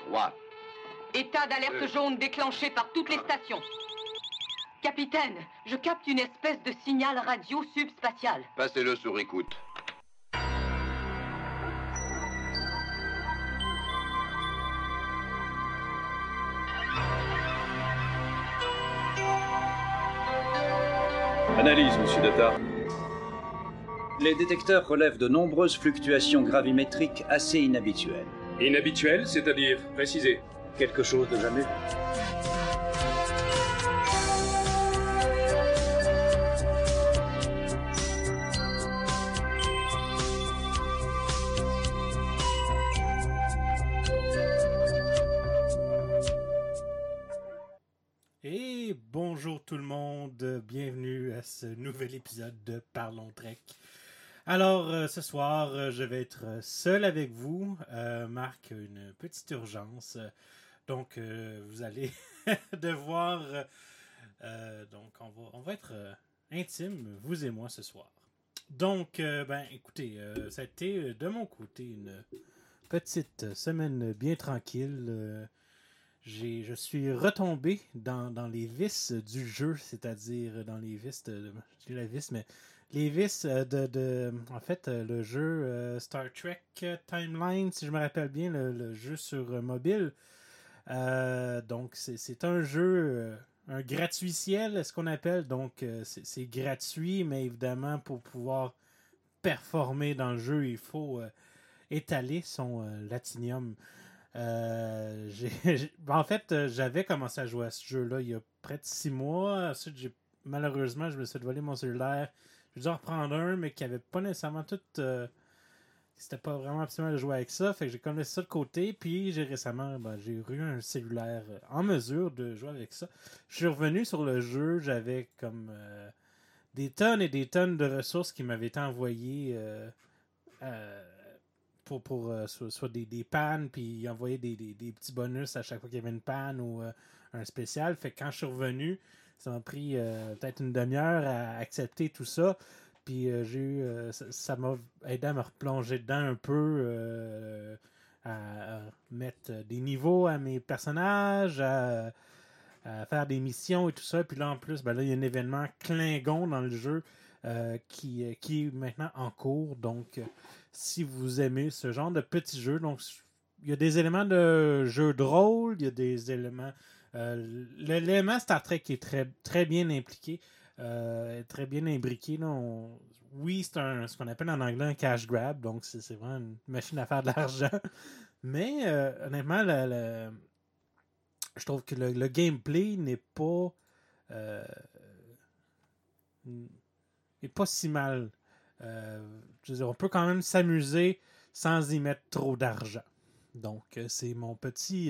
3. État d'alerte jaune déclenché par toutes les stations. Capitaine, je capte une espèce de signal radio subspatial. Passez-le sur écoute. Analyse, monsieur Data. Les détecteurs relèvent de nombreuses fluctuations gravimétriques assez inhabituelles. Inhabituel, c'est-à-dire précisé. Quelque chose de jamais vu. Et bonjour tout le monde, bienvenue à ce nouvel épisode de Parlons Trek. Alors ce soir, je vais être seul avec vous. Marc a une petite urgence, donc vous allez devoir... donc on va être intime, vous et moi ce soir. Donc, écoutez, ça a été de mon côté une petite semaine bien tranquille. Je suis retombé dans les vices du jeu, c'est-à-dire dans les vices je dis la vis, mais les vices en fait, le jeu Star Trek Timeline, si je me rappelle bien, le jeu sur mobile. Donc, c'est un jeu, un gratuitiel, ce qu'on appelle. Donc, c'est gratuit, mais évidemment, pour pouvoir performer dans le jeu, il faut étaler son latinium. En fait, j'avais commencé à jouer à ce jeu-là il y a près de 6 mois. Ensuite, malheureusement, je me suis volé mon cellulaire. J'ai dû en reprendre un, mais qui avait pas nécessairement tout... c'était pas vraiment optimal de jouer avec ça. Fait que j'ai comme laissé ça de côté. Puis récemment, j'ai eu un cellulaire en mesure de jouer avec ça. Je suis revenu sur le jeu. J'avais comme des tonnes et des tonnes de ressources qui m'avaient été envoyées... pour soit des pannes, puis envoyer des petits bonus à chaque fois qu'il y avait une panne ou un spécial. Fait que quand je suis revenu, ça m'a pris peut-être une demi-heure à accepter tout ça. Puis ça m'a aidé à me replonger dedans un peu, à mettre des niveaux à mes personnages, à faire des missions et tout ça. Puis là, en plus, là, il y a un événement Klingon dans le jeu qui est maintenant en cours. Donc, si vous aimez ce genre de petits jeux, donc il y a des éléments de jeu de rôle, il y a des éléments... l'élément Star Trek est très, très bien impliqué, très bien imbriqué. Là, oui, c'est ce qu'on appelle en anglais un cash grab, donc c'est vraiment une machine à faire de l'argent. Mais honnêtement, je trouve que le gameplay n'est pas si mal. Je veux dire, on peut quand même s'amuser sans y mettre trop d'argent. Donc, c'est mon petit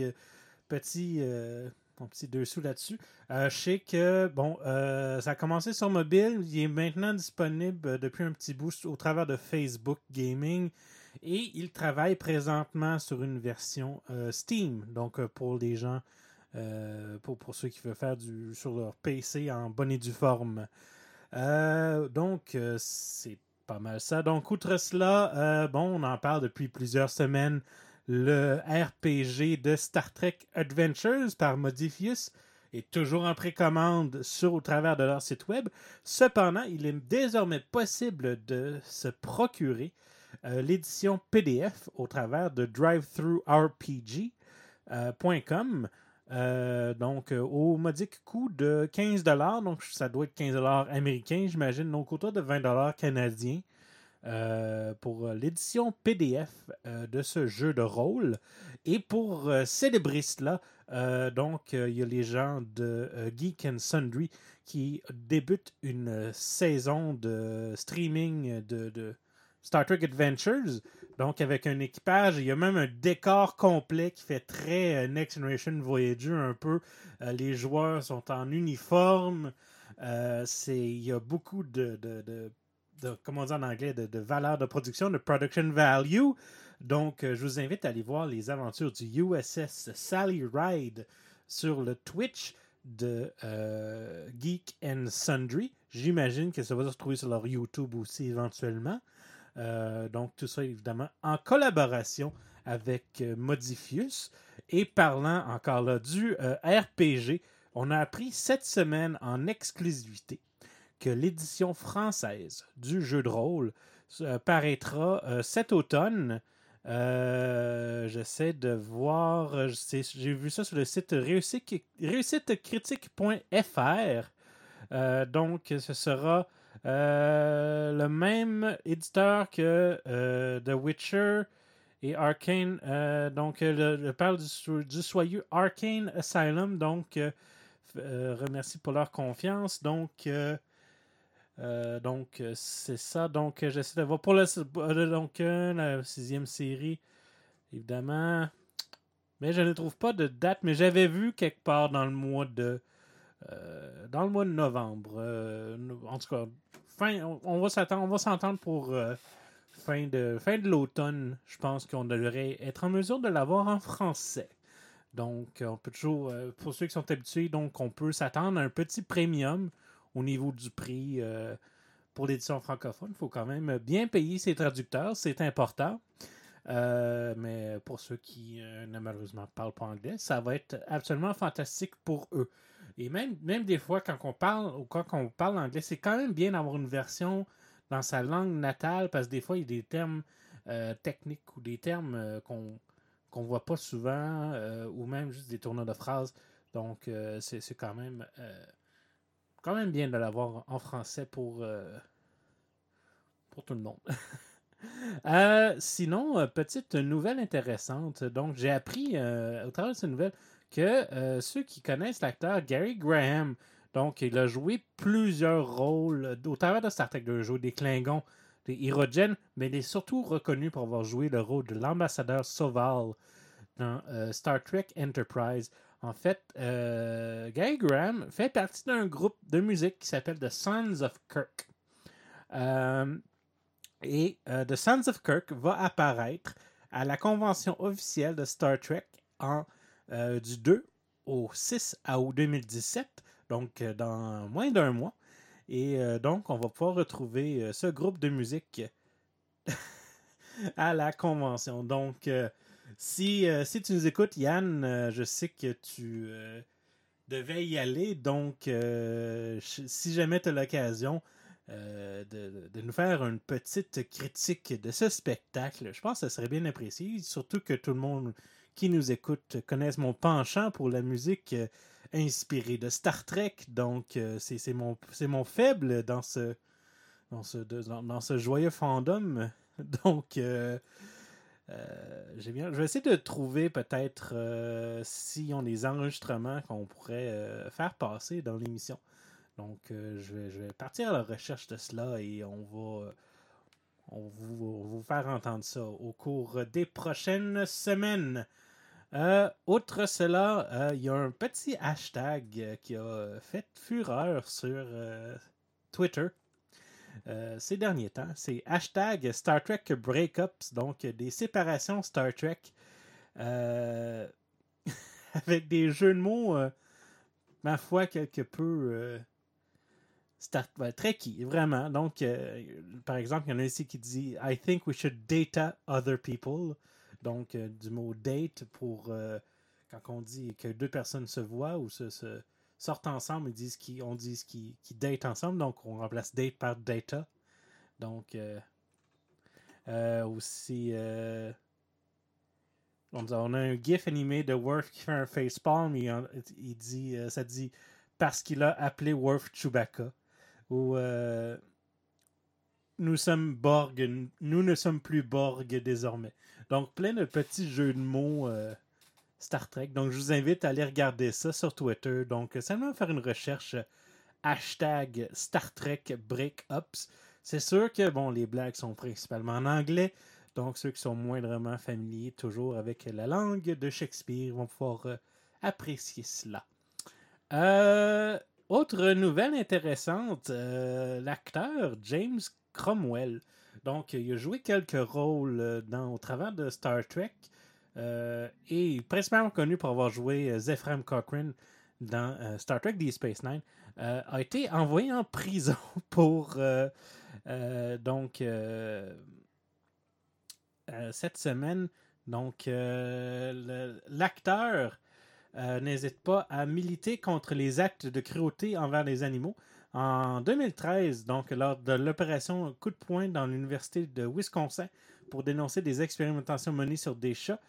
dessous là-dessus. Je sais que, ça a commencé sur mobile. Il est maintenant disponible depuis un petit bout au travers de Facebook Gaming. Et il travaille présentement sur une version Steam. Donc, pour les gens, pour ceux qui veulent faire sur leur PC en bonne et due forme. Donc, c'est pas mal ça. Donc, outre cela, on en parle depuis plusieurs semaines. Le RPG de Star Trek Adventures par Modiphius est toujours en précommande au travers de leur site web. Cependant, il est désormais possible de se procurer l'édition PDF au travers de drivethrurpg.com. Donc, au modique coût de 15$, donc ça doit être 15$ américains, j'imagine, donc autour de 20$ canadiens pour l'édition PDF de ce jeu de rôle. Et pour célébrer cela, il y a les gens de Geek and Sundry qui débutent une saison de streaming de Star Trek Adventures. Donc, avec un équipage, il y a même un décor complet qui fait très Next Generation Voyager un peu. Les joueurs sont en uniforme. Il y a beaucoup de comment dire en anglais, de valeur de production, de production value. Donc, je vous invite à aller voir les aventures du USS Sally Ride sur le Twitch de Geek and Sundry. J'imagine que ça va se retrouver sur leur YouTube aussi éventuellement. Donc, tout ça, évidemment, en collaboration avec Modiphius. Et parlant encore là du RPG, on a appris cette semaine en exclusivité que l'édition française du jeu de rôle paraîtra cet automne. J'essaie de voir, j'ai vu ça sur le site réussitecritique.fr. Donc, ce sera le même éditeur que The Witcher et Arcane. Donc, je parle du soyeux Arcane Asylum. Donc, remercie pour leur confiance. Donc, c'est ça. Donc, j'essaie de voir pour la 6e série, évidemment. Mais je ne trouve pas de date. Mais j'avais vu quelque part dans le mois de novembre. En tout cas, on va s'entendre pour fin de l'automne. Je pense qu'on devrait être en mesure de l'avoir en français. Donc, on peut toujours, pour ceux qui sont habitués, donc on peut s'attendre à un petit premium au niveau du prix pour l'édition francophone. Il faut quand même bien payer ses traducteurs, c'est important. Mais pour ceux qui ne malheureusement parlent pas anglais, ça va être absolument fantastique pour eux. Et même des fois, quand on parle anglais, c'est quand même bien d'avoir une version dans sa langue natale, parce que des fois, il y a des termes techniques ou des termes qu'on voit pas souvent, ou même juste des tournures de phrases. Donc, c'est quand même bien de l'avoir en français pour tout le monde. Sinon, petite nouvelle intéressante. Donc, j'ai appris au travers de cette nouvelle que ceux qui connaissent l'acteur Gary Graham, donc il a joué plusieurs rôles au travers de Star Trek, de jouer des Klingons, des Hirogen, mais il est surtout reconnu pour avoir joué le rôle de l'ambassadeur Soval dans Star Trek Enterprise. En fait, Gary Graham fait partie d'un groupe de musique qui s'appelle The Sons of Kirk. The Sons of Kirk va apparaître à la convention officielle de Star Trek du 2 au 6 août 2017, donc dans moins d'un mois. Et donc, on va pouvoir retrouver ce groupe de musique à la convention. Donc, si tu nous écoutes, Yann, je sais que tu devais y aller. Donc, si jamais tu as l'occasion de nous faire une petite critique de ce spectacle, je pense que ça serait bien apprécié. Surtout que tout le monde qui nous écoute connaisse mon penchant pour la musique inspirée de Star Trek. Donc, c'est mon faible dans ce joyeux fandom. Donc, je vais essayer de trouver peut-être si on a des enregistrements qu'on pourrait faire passer dans l'émission. Donc, je vais partir à la recherche de cela et on va vous faire entendre ça au cours des prochaines semaines. Outre cela, il y a un petit hashtag qui a fait fureur sur Twitter ces derniers temps. C'est hashtag Star Trek Breakups, donc des séparations Star Trek avec des jeux de mots, ma foi, quelque peu Trekkie, vraiment. Donc, par exemple, il y en a ici qui dit I think we should data other people. Donc, du mot date pour quand on dit que deux personnes se voient ou se sortent ensemble, on dit qu'ils date ensemble. Donc, on remplace date par data. Donc, aussi, on a un gif animé de Worf qui fait un facepalm. Il dit, ça dit parce qu'il a appelé Worf Chewbacca. Ou nous sommes Borg, nous ne sommes plus Borg désormais. Donc, plein de petits jeux de mots Star Trek. Donc, je vous invite à aller regarder ça sur Twitter. Donc, seulement faire une recherche hashtag Star Trek Breakups. C'est sûr que, bon, les blagues sont principalement en anglais. Donc, ceux qui sont moindrement familiers toujours avec la langue de Shakespeare vont pouvoir apprécier cela. Autre nouvelle intéressante, l'acteur James Cromwell. Donc, il a joué quelques rôles au travers de Star Trek et principalement connu pour avoir joué Zefram Cochrane dans Star Trek Deep Space Nine, a été envoyé en prison pour cette semaine. Donc, l'acteur n'hésite pas à militer contre les actes de cruauté envers les animaux. En 2013, donc lors de l'opération Coup de poing dans l'université de Wisconsin pour dénoncer des expérimentations menées sur des chats,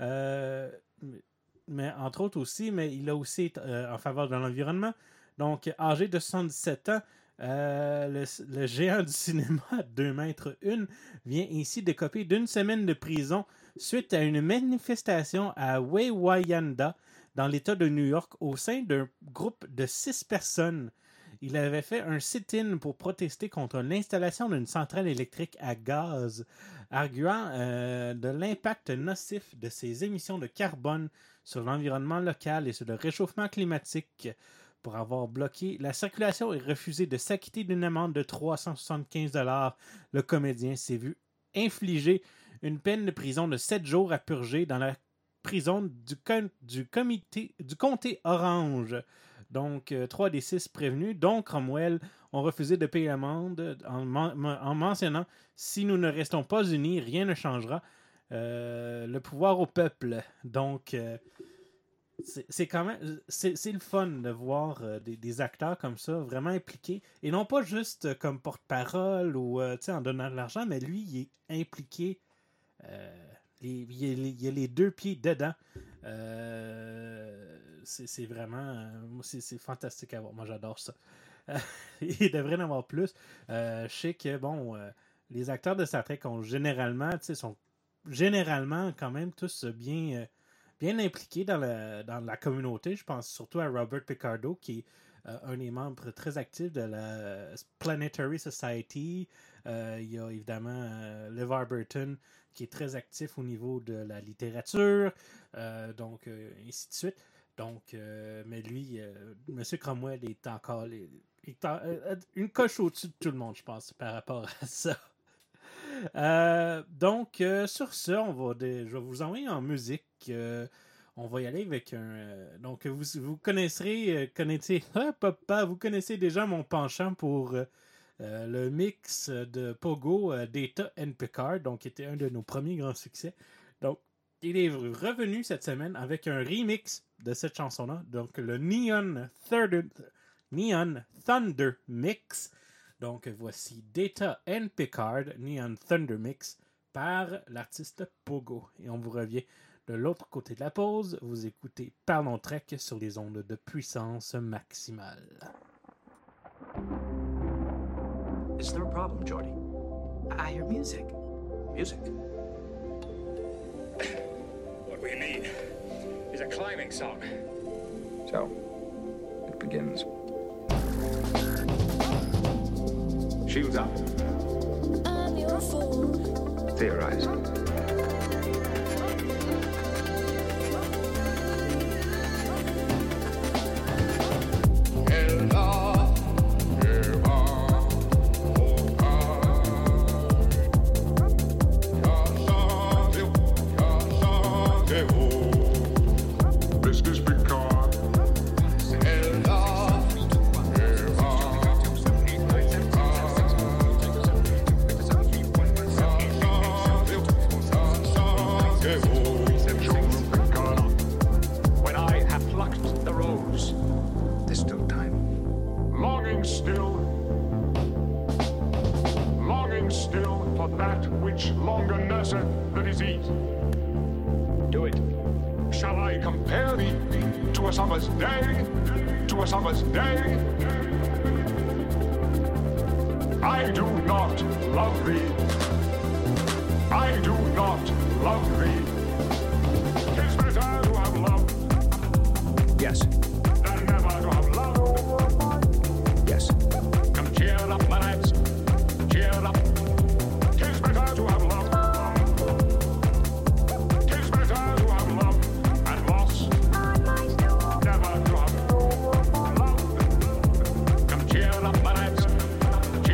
mais entre autres aussi, mais il a aussi été en faveur de l'environnement. Donc, âgé de 77 ans, le géant du cinéma, 2 mètres 1, vient ainsi d'écoper d'1 semaine de prison suite à une manifestation à Wauwayanda, dans l'État de New York, au sein d'un groupe de 6 personnes. Il avait fait un sit-in pour protester contre l'installation d'une centrale électrique à gaz, arguant de l'impact nocif de ses émissions de carbone sur l'environnement local et sur le réchauffement climatique. Pour avoir bloqué la circulation et refusé de s'acquitter d'une amende de 375 $, le comédien s'est vu infliger une peine de prison de 7 jours à purger dans la prison du comté Orange. Donc, 3 des 6 prévenus, dont Cromwell, ont refusé de payer l'amende en mentionnant « Si nous ne restons pas unis, rien ne changera. Le pouvoir au peuple. » Donc, c'est quand même... C'est le fun de voir des acteurs comme ça, vraiment impliqués. Et non pas juste comme porte-parole ou en donnant de l'argent, mais lui, il est impliqué. Il a les 2 pieds dedans. C'est vraiment... c'est fantastique à voir. Moi, j'adore ça. Il devrait en avoir plus. Je sais que, les acteurs de Star Trek sont généralement quand même tous bien impliqués dans la communauté. Je pense surtout à Robert Picardo, qui est un des membres très actifs de la Planetary Society. Il y a évidemment LeVar Burton, qui est très actif au niveau de la littérature, donc ainsi de suite. Donc, mais lui, M. Cromwell est encore une coche au-dessus de tout le monde, je pense, par rapport à ça. Donc, sur ça, je vais vous envoyer en musique. On va y aller avec donc, vous connaissez déjà mon penchant pour le mix de Pogo, Data and Picard, donc qui était un de nos premiers grands succès. Donc, il est revenu cette semaine avec un remix de cette chanson-là, donc le Neon Thunder Mix. Donc, voici Data and Picard, Neon Thunder Mix, par l'artiste Pogo. Et on vous revient de l'autre côté de la pause. Vous écoutez Parlons Trek sur les ondes de puissance maximale. Is there a problem, Geordi? I hear music. Music? What we need is a climbing song. So, it begins. Shields up. I'm your fool. Theorize.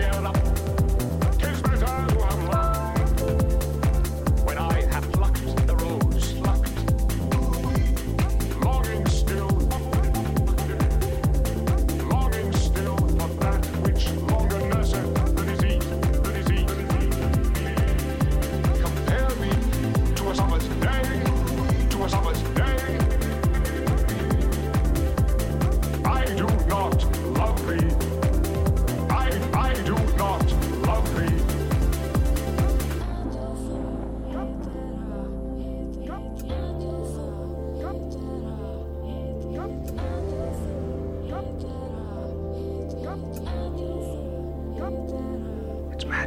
When I have plucked the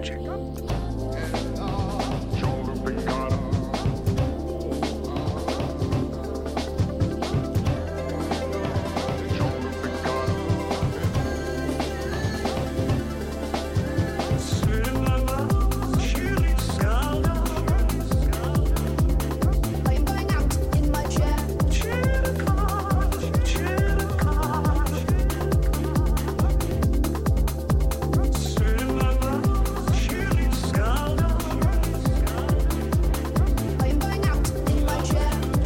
magic. I am going out in my chair. I am going out in my chair.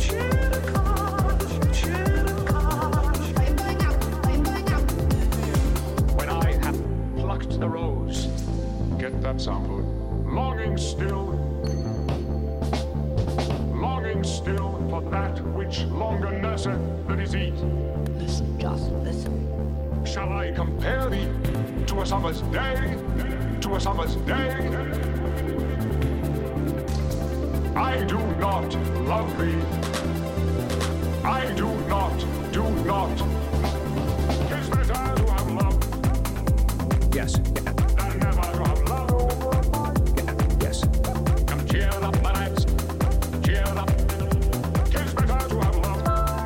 I am going out. I am going out. When I have plucked the rose, get that soundboard. Longing still for that which longer nurseth the disease. Listen, just listen. Shall I compare thee to a summer's day? To a summer's day? I do not love thee. I do not. 'Tis better to have love Yes. than never to have love. Yes. Come cheer up, my lads. Cheer up. 'Tis better to have love.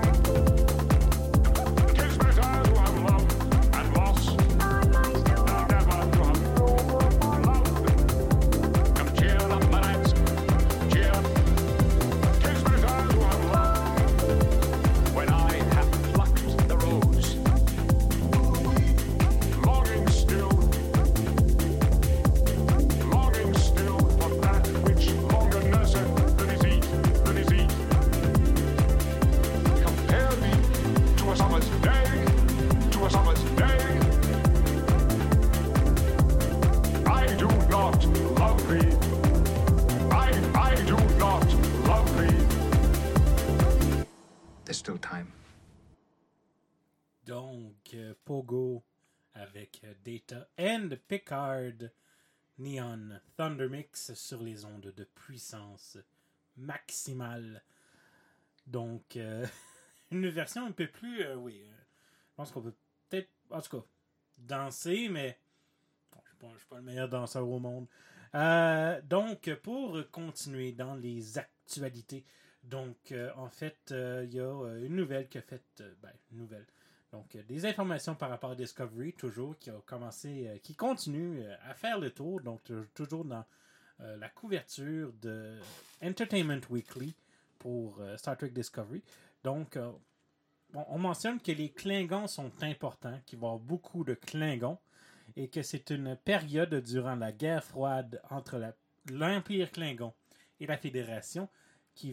'Tis better to have love and loss than never to have love. Come cheer up, my lads. Cheer up. 'Tis better to have love. When I have plucked the rose, longing still for that which longer nurseth the disease. Compare thee to a summer's day. I do not love thee. I do not love thee. There's still time. Donc, Pogo avec Data and Picard Neon Thunder Mix sur les ondes de puissance maximale. Donc, une version un peu plus, je pense qu'on peut peut-être, en tout cas, danser, mais bon, je suis pas le meilleur danseur au monde. Donc, pour continuer dans les actualités, donc, en fait, il y a une nouvelle qui a fait, donc, des informations par rapport à Discovery, toujours, qui a commencé, qui continue à faire le tour, donc, toujours dans la couverture de Entertainment Weekly pour Star Trek Discovery. Donc, on mentionne que les Klingons sont importants, qu'il va y avoir beaucoup de Klingons, et que c'est une période durant la guerre froide entre l'Empire Klingon et la Fédération qui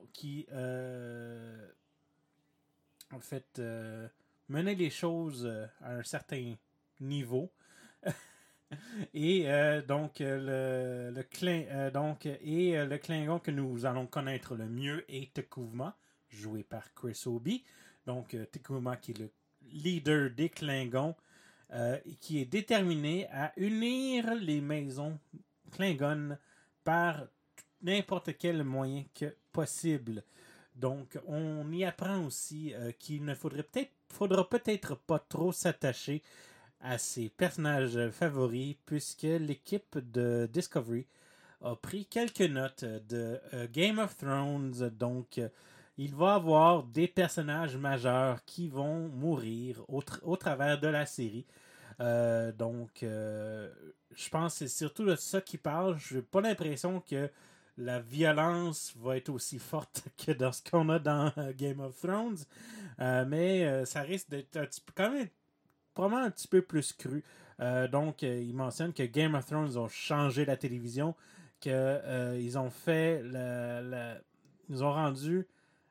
mener les choses à un certain niveau. Et donc, le Klingon que nous allons connaître le mieux est T'Kuvma, joué par Chris Obi. Donc, T'Kuvma qui est le leader des Klingons, qui est déterminé à unir les maisons Klingon par n'importe quel moyen que possible. Donc, on y apprend aussi qu'il ne faudra peut-être pas trop s'attacher à ses personnages favoris, puisque l'équipe de Discovery a pris quelques notes de Game of Thrones. Donc, il va y avoir des personnages majeurs qui vont mourir au travers de la série. Donc, je pense que c'est surtout de ça qu'il parle. Je n'ai pas l'impression que la violence va être aussi forte que dans ce qu'on a dans Game of Thrones. Mais ça risque d'être quand même probablement un petit peu plus cru. Donc, il mentionne que Game of Thrones ont changé la télévision, qu'ils ont fait ils ont rendu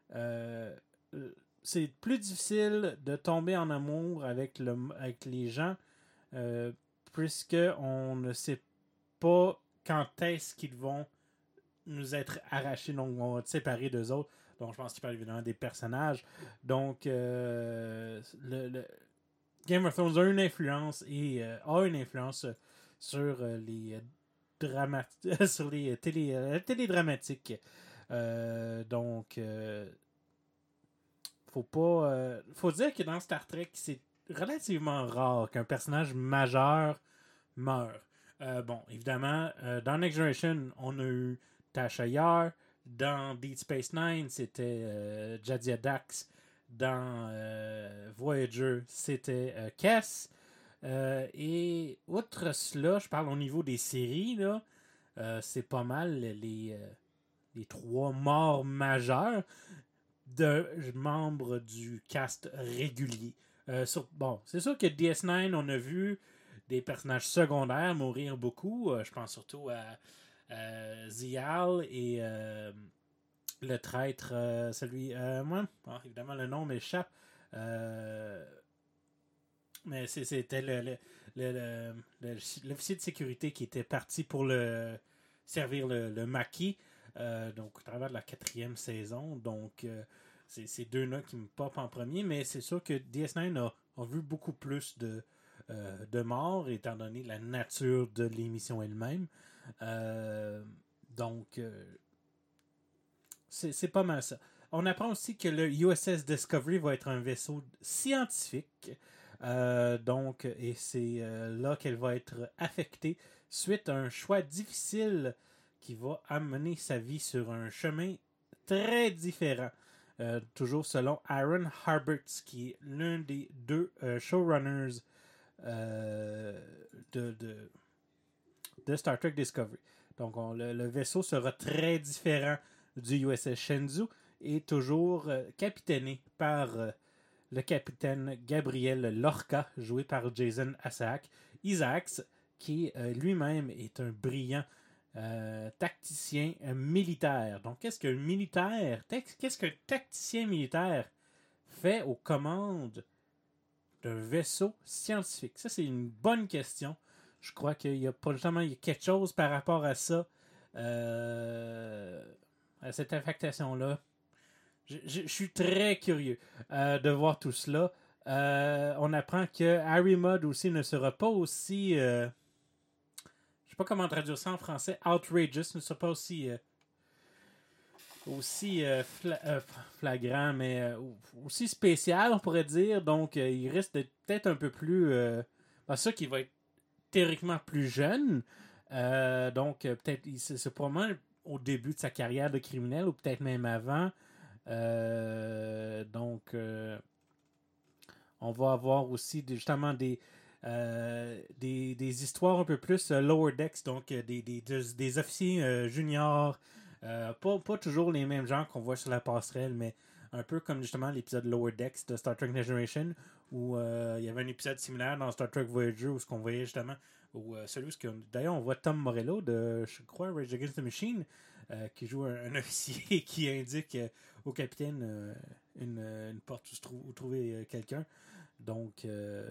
c'est plus difficile de tomber en amour avec les gens, puisque on ne sait pas quand est-ce qu'ils vont nous être arrachés, donc on va être séparés d'eux autres. Donc je pense qu'il parle évidemment des personnages. Donc Game of Thrones a une influence sur les sur les télédramatiques. Donc faut dire que dans Star Trek, c'est relativement rare qu'un personnage majeur meure. Bon, évidemment, dans Next Generation, on a eu Tasha Yar. Dans Deep Space Nine, c'était Jadzia Dax. Dans Voyager, c'était Kess. Et outre cela, je parle au niveau des séries, là, c'est pas mal les 3 morts majeurs de membres du cast régulier. Bon, c'est sûr que DS9, on a vu des personnages secondaires mourir beaucoup. Je pense surtout à Zial et le traître, celui... évidemment, le nom m'échappe. Mais c'était l'officier de sécurité qui était parti pour servir le maquis. Donc, au travers de la 4e saison. Donc, c'est ces deux-là qui me popent en premier. Mais c'est sûr que DS9 a vu beaucoup plus de morts, étant donné la nature de l'émission elle-même. Donc, c'est pas mal ça. On apprend aussi que le USS Discovery va être un vaisseau scientifique. Et c'est là qu'elle va être affectée suite à un choix difficile qui va amener sa vie sur un chemin très différent. Toujours selon Aaron Harberts, qui est l'un des 2 showrunners de Star Trek Discovery. Donc, le vaisseau sera très différent du USS Shenzhou et toujours capitainé par le capitaine Gabriel Lorca, joué par Jason Isaacs, qui lui-même est un brillant tacticien militaire. Donc, qu'est-ce qu'un tacticien militaire fait aux commandes d'un vaisseau scientifique? Ça, c'est une bonne question. Je crois qu'il y a pas justement quelque chose par rapport à ça, à cette affectation-là. Je suis très curieux de voir tout cela. On apprend que Harry Mudd aussi ne sera pas aussi... je sais pas comment traduire ça en français. Outrageous ne sera pas aussi flagrant, mais aussi spécial, on pourrait dire. Donc, il risque d'être peut-être un peu plus... c'est sûr qu'il va être théoriquement plus jeune. Donc, peut-être c'est probablement au début de sa carrière de criminel, ou peut-être même avant. On va avoir aussi justement des histoires un peu plus lower decks, donc des officiers juniors, pas toujours les mêmes gens qu'on voit sur la passerelle, mais un peu comme justement l'épisode Lower Decks de Star Trek Next Generation, où il y avait un épisode similaire dans Star Trek Voyager où ce qu'on voyait justement, d'ailleurs on voit Tom Morello de, je crois, Rage Against the Machine, qui joue un officier qui indique au capitaine une porte où trouver quelqu'un. Donc,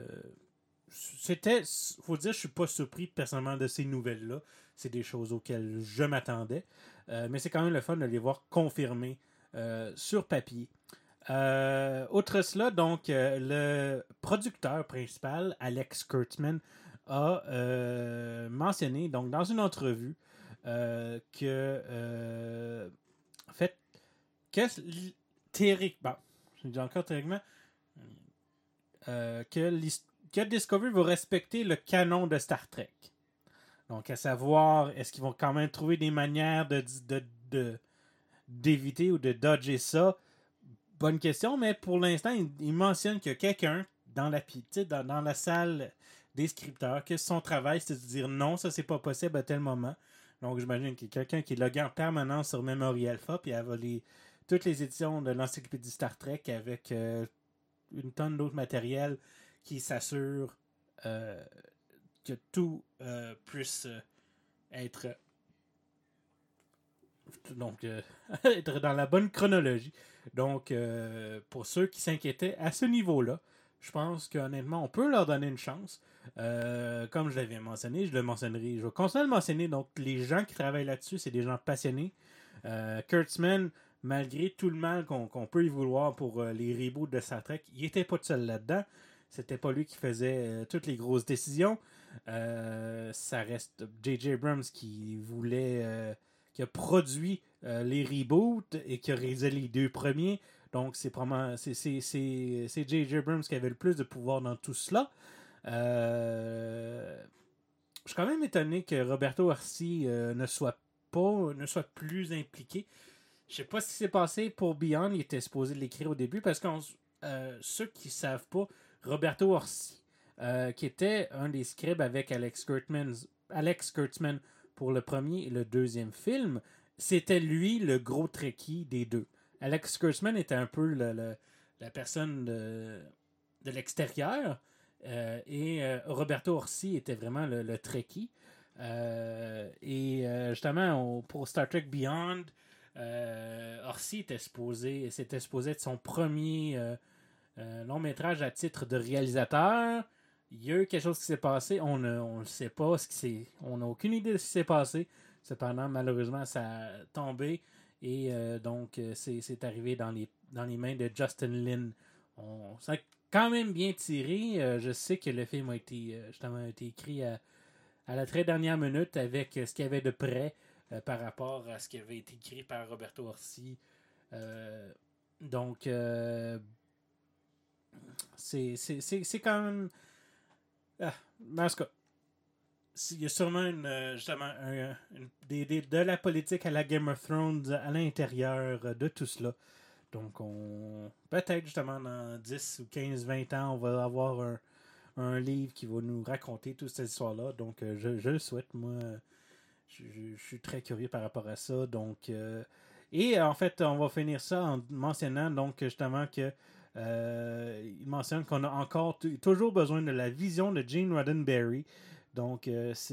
faut dire, je suis pas surpris personnellement de ces nouvelles-là. C'est des choses auxquelles je m'attendais. Mais c'est quand même le fun de les voir confirmées sur papier. Outre cela, donc, le producteur principal, Alex Kurtzman, a mentionné, donc, dans une entrevue, que théoriquement, je dis encore théoriquement, que Discovery va respecter le canon de Star Trek. Donc, à savoir, est-ce qu'ils vont quand même trouver des manières d'éviter ou de dodger ça? Bonne question, mais pour l'instant, il mentionne qu'il y a quelqu'un dans la salle des scripteurs, que son travail, c'est de dire non, ça c'est pas possible à tel moment. Donc, j'imagine qu'il y a quelqu'un qui est logué en permanence sur Memory Alpha, puis elle va toutes les éditions de l'encyclopédie Star Trek avec une tonne d'autres matériel qui s'assure que tout puisse être être dans la bonne chronologie. Donc, pour ceux qui s'inquiétaient à ce niveau-là, je pense qu'honnêtement, on peut leur donner une chance. Comme je l'avais mentionné, je le mentionnerai. Je vais continuer à le mentionner. Donc, les gens qui travaillent là-dessus, c'est des gens passionnés. Kurtzman, malgré tout le mal qu'on peut y vouloir pour les reboots de Star Trek, il n'était pas tout seul là-dedans. C'était pas lui qui faisait toutes les grosses décisions. Ça reste J.J. Abrams qui qui a produit les reboots et qui a réalisé les 2 premiers. Donc, c'est J.J. Abrams qui avait le plus de pouvoir dans tout cela. suis quand même étonné que Roberto Orci ne soit plus impliqué. Je sais pas ce qui s'est passé pour Beyond. Il était supposé l'écrire au début parce que ceux qui savent pas, Roberto Orci, qui était un des scribes avec Alex Kurtzman pour le premier et le deuxième film, c'était lui le gros Trekkie des deux. Alex Kurtzman était un peu la personne de l'extérieur et Roberto Orci était vraiment le Trekkie. Justement, pour Star Trek Beyond, Orci c'était supposé être son premier long métrage à titre de réalisateur. Il y a eu quelque chose qui s'est passé, on ne sait pas on n'a aucune idée de ce qui s'est passé. Cependant, malheureusement, ça a tombé et donc c'est arrivé dans les mains de Justin Lin. Ça a quand même bien tiré. Je sais que le film a été écrit à la très dernière minute avec ce qu'il y avait de près par rapport à ce qui avait été écrit par Roberto Orci. Donc, c'est quand même... en tout cas, il y a sûrement de la politique à la Game of Thrones à l'intérieur de tout cela. Donc, peut-être justement dans 10 ou 15, 20 ans, on va avoir un livre qui va nous raconter toute cette histoire-là. Donc, je le souhaite. Moi, je suis très curieux par rapport à ça. Donc, et en fait, on va finir ça en mentionnant donc justement que il mentionne qu'on a encore toujours besoin de la vision de Gene Roddenberry. Donc,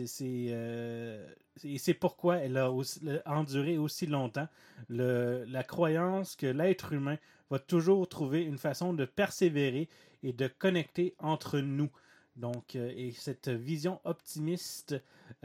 c'est pourquoi elle a enduré aussi longtemps. La croyance que l'être humain va toujours trouver une façon de persévérer et de connecter entre nous. Donc, et cette vision optimiste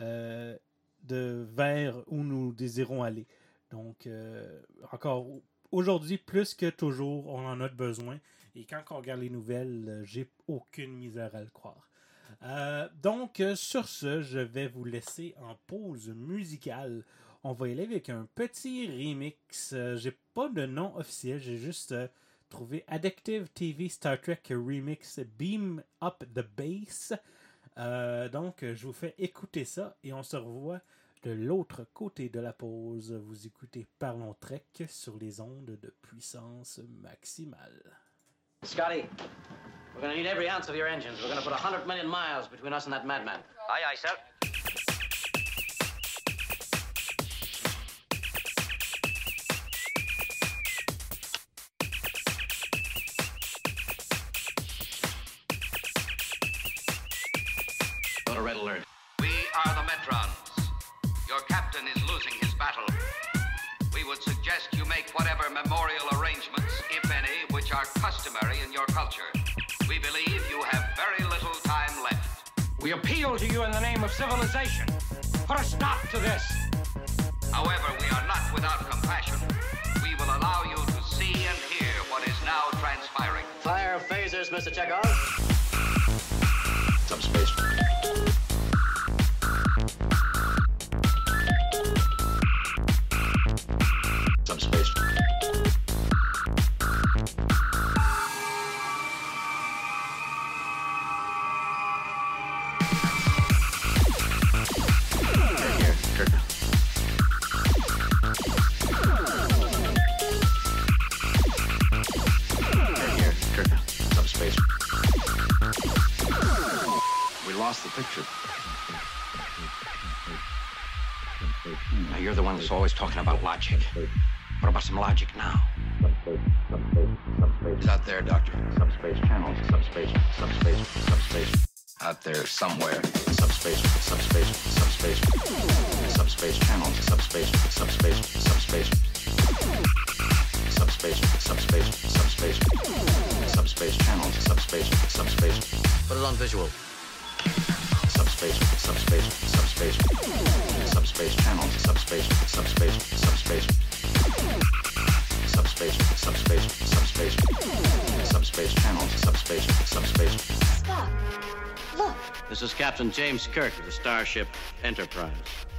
vers où nous désirons aller. Donc, encore aujourd'hui, plus que toujours, on en a besoin. Et quand on regarde les nouvelles, j'ai aucune misère à le croire. Donc, sur ce, je vais vous laisser en pause musicale. On va y aller avec un petit remix. J'ai pas de nom officiel, j'ai juste trouvé Addictive TV Star Trek Remix Beam Up the Bass. Donc, je vous fais écouter ça et on se revoit de l'autre côté de la pause. Vous écoutez Parlons Trek sur les ondes de puissance maximale. Scotty, we're going to need every ounce of your engines. We're going to put 100 million miles between us and that madman. Aye, aye, sir. Go to red alert. We are the Metrons. Your captain is losing his battle. We would suggest you make whatever memorial arrangements, if any, which are customary in your culture. We believe you have very little time left. We appeal to you in the name of civilization. Put a stop to this. However, we are not without compassion. We will allow you to see and hear what is now transpiring. Fire phasers, Mr. Chekhov. Subspace. Subspace. Here, Kirk. Here, Kirk. Subspace. We lost the picture. Now, you're the one that's always talking about logic. What about some logic now? He's out there, Doctor. Subspace channels. Subspace. Out there somewhere. Subspace. Subspace channels. Subspace. Subspace channels. Subspace. Put it on visual. Subspace channels. Subspace channels. Subspace. Scott, look. This is Captain James Kirk of the Starship Enterprise.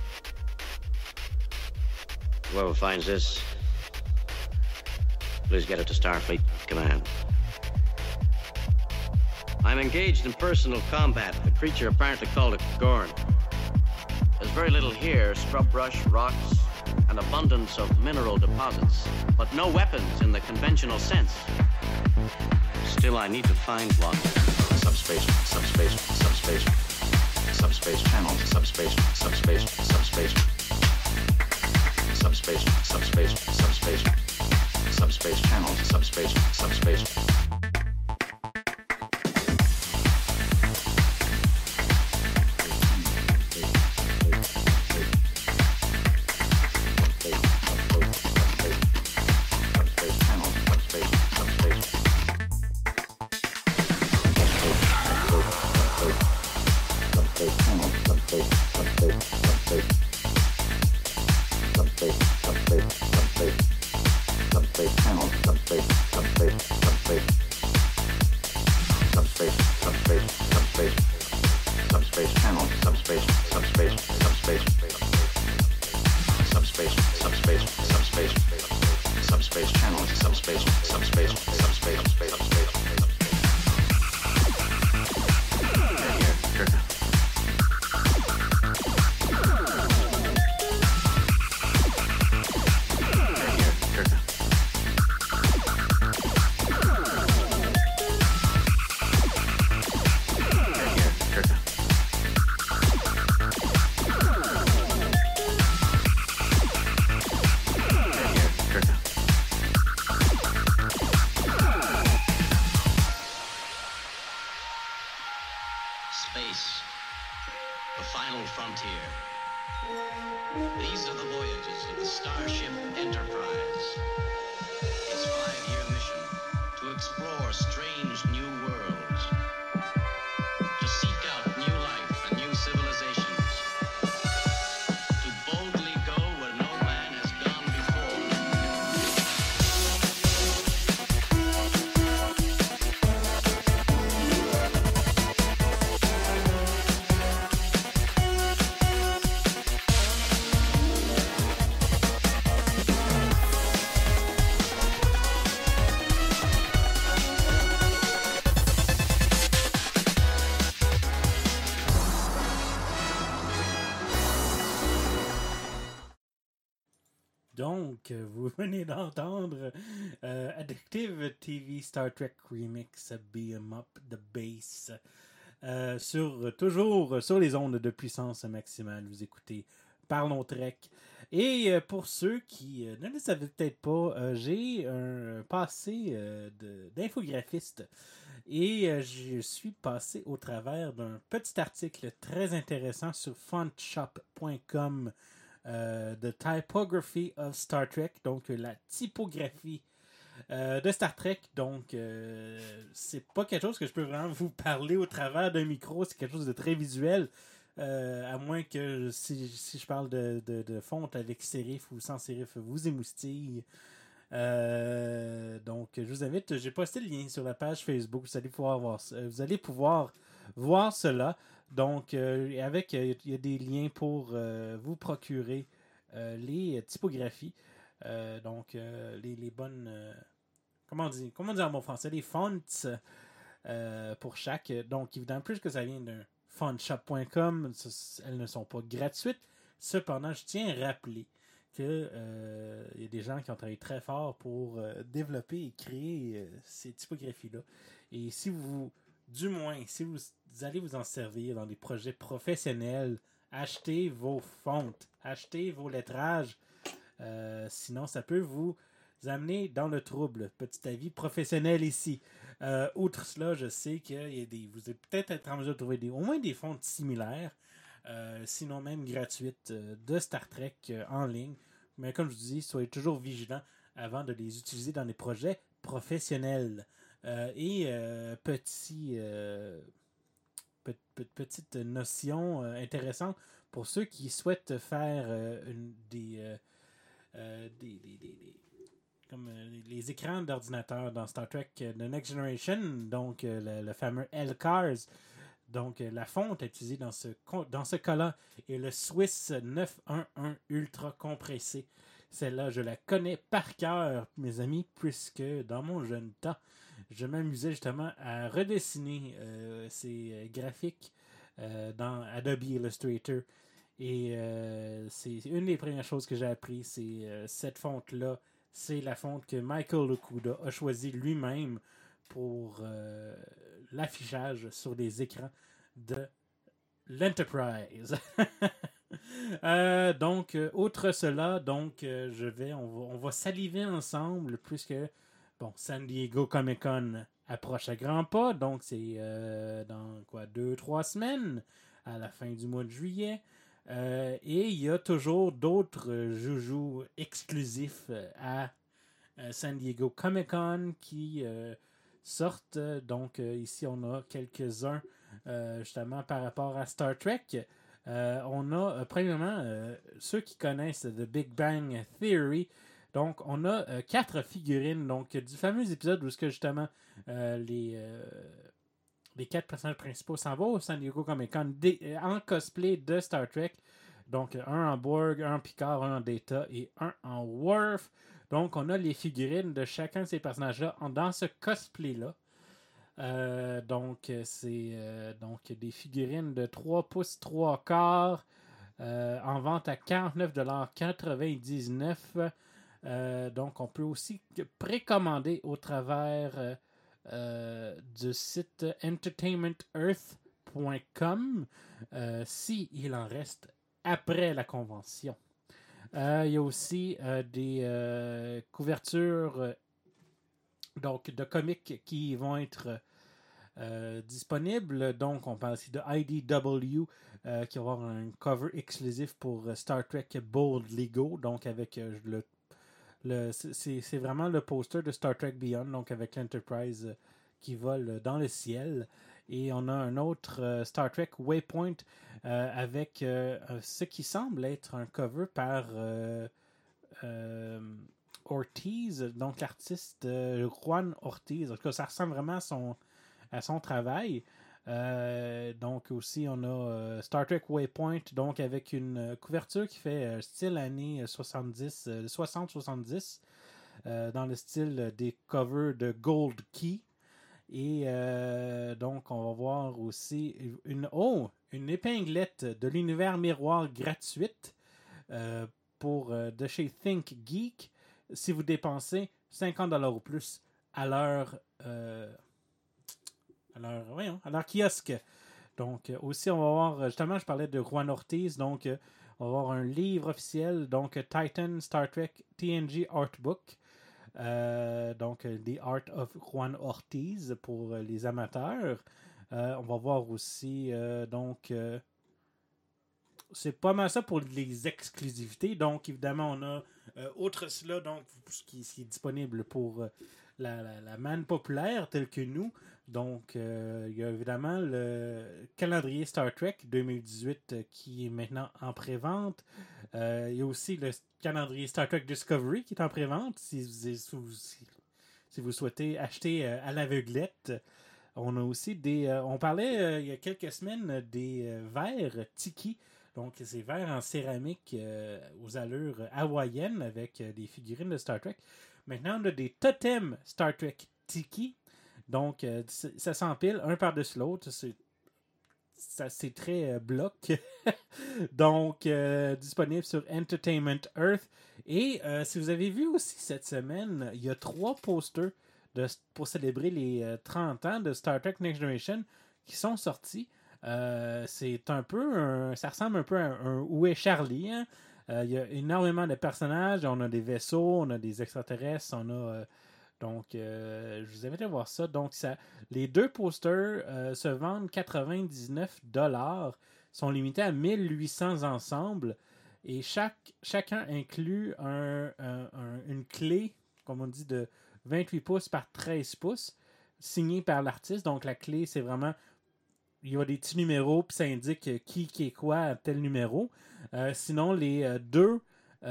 Whoever finds this, please get it to Starfleet Command. I'm engaged in personal combat with a creature apparently called a Gorn. There's very little here, scrub brush, rocks, an abundance of mineral deposits, but no weapons in the conventional sense. Still, I need to find one. Subspace, subspace, subspace, subspace channel, subspace, subspace, subspace, subspace, subspace, subspace, subspace channel, subspace, subspace. Space, the final frontier. These are the voyages of the Starship Enterprise. Its 5-year mission to explore strange new worlds, to seek out new life and new civilizations, to boldly go where no man has gone before. Donc, vous venez d'entendre Addictive TV Star Trek Remix Beam Up the Bass toujours sur les ondes de puissance maximale. Vous écoutez Parlons Trek. Et pour ceux qui ne le savaient peut-être pas, j'ai un passé d'infographiste. Et je suis passé au travers d'un petit article très intéressant sur fontshop.com. The Typography of Star Trek, donc la typographie de Star Trek. Donc, c'est pas quelque chose que je peux vraiment vous parler au travers d'un micro, c'est quelque chose de très visuel, à moins que si je parle de fonte avec sérif ou sans sérif, vous émoustille. Donc, je vous invite, j'ai posté le lien sur la page Facebook, vous allez pouvoir voir cela. Donc, il y a des liens pour vous procurer les typographies. Donc, les bonnes... comment dire en bon français? Les fonts pour chaque. Donc, évidemment, plus que ça vient d'un fontshop.com, elles ne sont pas gratuites. Cependant, je tiens à rappeler qu'il y a des gens qui ont travaillé très fort pour développer et créer ces typographies-là. Et si vous allez vous en servir dans des projets professionnels, achetez vos fontes, achetez vos lettrages. Sinon, ça peut vous amener dans le trouble. Petit avis professionnel ici. Outre cela, je sais que vous allez peut-être être en mesure de trouver au moins des fontes similaires, sinon même gratuites, de Star Trek en ligne. Mais comme je vous dis, soyez toujours vigilants avant de les utiliser dans des projets professionnels. Petite notion intéressante pour ceux qui souhaitent faire les écrans d'ordinateur dans Star Trek The Next Generation, donc le fameux LCARS. Donc la fonte utilisée dans ce cas-là est le Swiss 911 Ultra compressé. Celle-là, je la connais par cœur, mes amis, puisque dans mon jeune temps, je m'amusais justement à redessiner ces graphiques dans Adobe Illustrator. Et c'est une des premières choses que j'ai appris, c'est cette fonte-là, c'est la fonte que Michael Okuda a choisi lui-même pour l'affichage sur les écrans de l'Enterprise. Donc, outre cela, donc, on va saliver ensemble puisque, bon, San Diego Comic-Con approche à grands pas, donc c'est dans 2-3 semaines, à la fin du mois de juillet. Et il y a toujours d'autres joujoux exclusifs à San Diego Comic-Con qui sortent. Donc, ici, on a quelques-uns, justement, par rapport à Star Trek. On a, premièrement, ceux qui connaissent The Big Bang Theory. Donc, on a 4 figurines donc, du fameux épisode où justement les 4 personnages principaux s'en vont au San Diego Comic-Con en cosplay de Star Trek. Donc, un en Borg, un en Picard, un en Data et un en Worf. Donc, on a les figurines de chacun de ces personnages-là dans ce cosplay-là. Donc, c'est des figurines de 3 pouces 3 quarts en vente à 49,99$. Donc, on peut aussi précommander au travers du site entertainmentearth.com s'il en reste après la convention. Il y a aussi des couvertures donc, de comics qui vont être disponibles. Donc, on parle aussi de IDW qui va avoir un cover exclusif pour Star Trek Bold Lego. Donc, avec c'est vraiment le poster de Star Trek Beyond, donc avec l'Enterprise qui vole dans le ciel. Et on a un autre Star Trek Waypoint avec ce qui semble être un cover par Ortiz, donc l'artiste Juan Ortiz. En tout cas, ça ressemble vraiment à son travail. Donc aussi, on a Star Trek Waypoint, donc avec une couverture qui fait style années 60-70, dans le style des covers de Gold Key. Et donc, on va voir aussi une épinglette de l'univers miroir gratuite de chez Think Geek si vous dépensez $50 ou plus à leur kiosque. Donc, aussi, on va voir, justement, je parlais de Juan Ortiz, donc, on va voir un livre officiel, donc, Titan Star Trek TNG Artbook. Donc, The Art of Juan Ortiz pour les amateurs. On va voir aussi, c'est pas mal ça pour les exclusivités. Donc, évidemment, on a, outre cela, donc, ce qui est disponible pour la manne populaire telle que nous. Donc, il y a évidemment le calendrier Star Trek 2018 qui est maintenant en pré-vente. Il y a aussi le calendrier Star Trek Discovery qui est en pré-vente si vous souhaitez acheter à l'aveuglette. On a aussi on parlait il y a quelques semaines des verres Tiki. Donc, ces verres en céramique aux allures hawaïennes avec des figurines de Star Trek. Maintenant, on a des totems Star Trek Tiki. Donc, ça s'empile un par-dessus l'autre. C'est très bloc. Donc, disponible sur Entertainment Earth. Et si vous avez vu aussi cette semaine, il y a 3 posters pour célébrer les 30 ans de Star Trek Next Generation qui sont sortis. C'est un peu ça ressemble un peu à un Où est Charlie? Hein? Il y a énormément de personnages. On a des vaisseaux, on a des extraterrestres, on a... Donc, je vous invite à voir ça. Donc, les 2 posters se vendent 99$, sont limités à 1800 ensemble. Et chacun inclut une clé, comme on dit, de 28 pouces par 13 pouces, signée par l'artiste. Donc, la clé, c'est vraiment... Il y a des petits numéros, puis ça indique qui est quoi à tel numéro. Sinon, les deux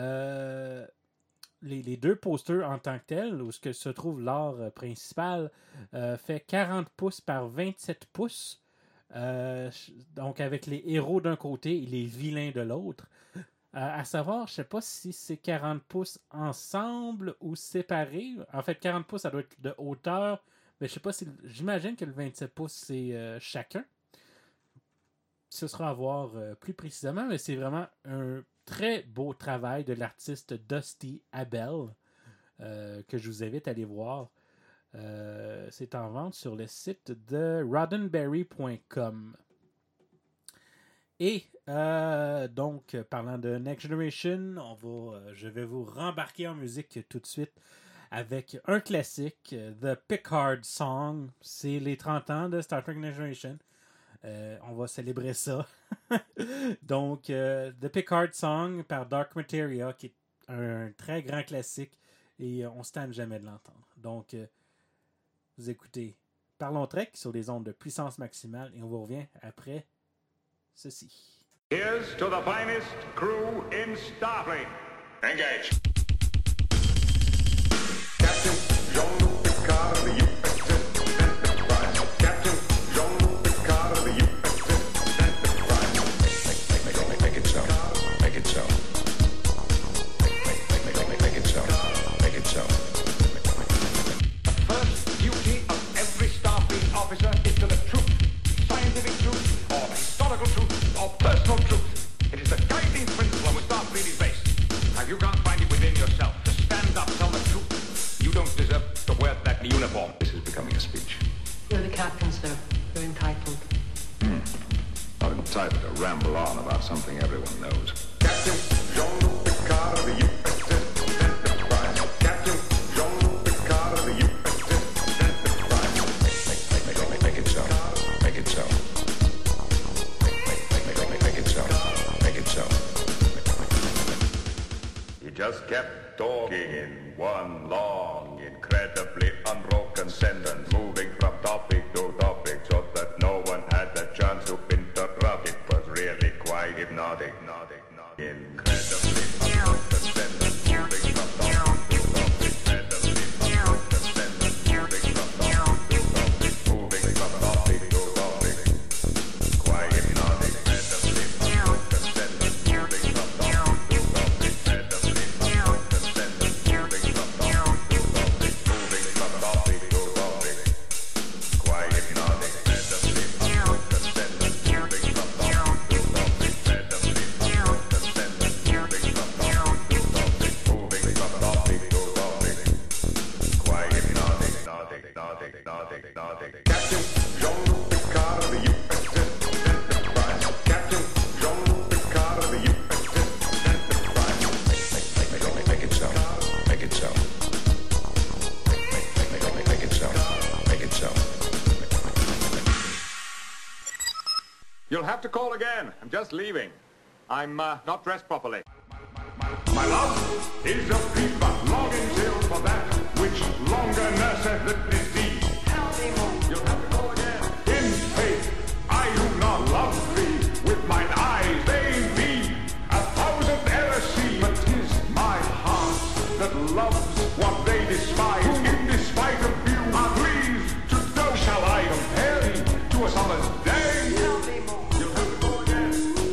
posters en tant que tels, où se trouve l'art principal, fait 40 pouces par 27 pouces. Donc, avec les héros d'un côté et les vilains de l'autre. À savoir, je ne sais pas si c'est 40 pouces ensemble ou séparés. En fait, 40 pouces, ça doit être de hauteur. Mais je sais pas si... J'imagine que le 27 pouces, c'est chacun. ce sera à voir plus précisément, mais c'est vraiment un très beau travail de l'artiste Dusty Abel que je vous invite à aller voir. C'est en vente sur le site de roddenberry.com. Et donc, parlant de Next Generation, je vais vous rembarquer en musique tout de suite avec un classique, The Picard Song. C'est les 30 ans de Star Trek Next Generation. On va célébrer ça. Donc, The Picard Song par Dark Materia, qui est un très grand classique et on ne se tanne jamais de l'entendre. Donc, vous écoutez Parlons Trek sur les ondes de puissance maximale et on vous revient après ceci. Here's to the finest crew in Starfleet. Engage. Captain Jean-Luc Picard of the USS Enterprise. Captain Jean-Luc Picard of the USS Enterprise. Make it so. Make it so. Make it so. Make it so. First duty of every Starfleet officer is to the truth, scientific truth, or historical truth, or personal truth. It is the guiding principle on which Starfleet is based. Now, if you can't find it within yourself to stand up, tell the truth, you don't deserve to wear that uniform. This is becoming a speech. You're the captain, sir. You're entitled. Not entitled to ramble on about something everyone knows. Captain Jean-Luc Picard of the USS Enterprise. Captain Jean-Luc Picard of the USS Enterprise. Make it so. Make it so. Make it so. Make it so. He just kept talking in one long, incredibly unbroken sentence, moving from topic to topic so that no one had the chance to interrupt. It was really quite hypnotic. Incredibly unbroken sentence, moving from topic to topic. Incredibly unbroken sentence, moving from topic to topic. Moving from topic to topic. Quite hypnotic. Incredibly unbroken sentence, moving from topic to topic. Incredibly unbroken sentence, moving from topic to topic. Moving from topic to topic. Quite hypnotic. Incredibly unbroken sentence, moving from topic to topic. Incredibly unbroken sentence, moving from topic to topic. Moving from topic to topic. Quite hypnotic. Captain Jean-Luc Picard of the USS Enterprise. Captain Jean-Luc Picard of the USS Enterprise. Make it so. Make it so. Make it so. Make it so. You'll have to call again. I'm just leaving. I'm not dressed properly. My love is a fever, longing till for that which longer nurseth the disease. You'll have to call again. In faith, I do not love thee. With mine eyes they be 1,000 eras see. But 'tis my heart that loves what they despise. In despite of you are pleased to know. Shall I compare thee to a summer's day? You'll have to call again.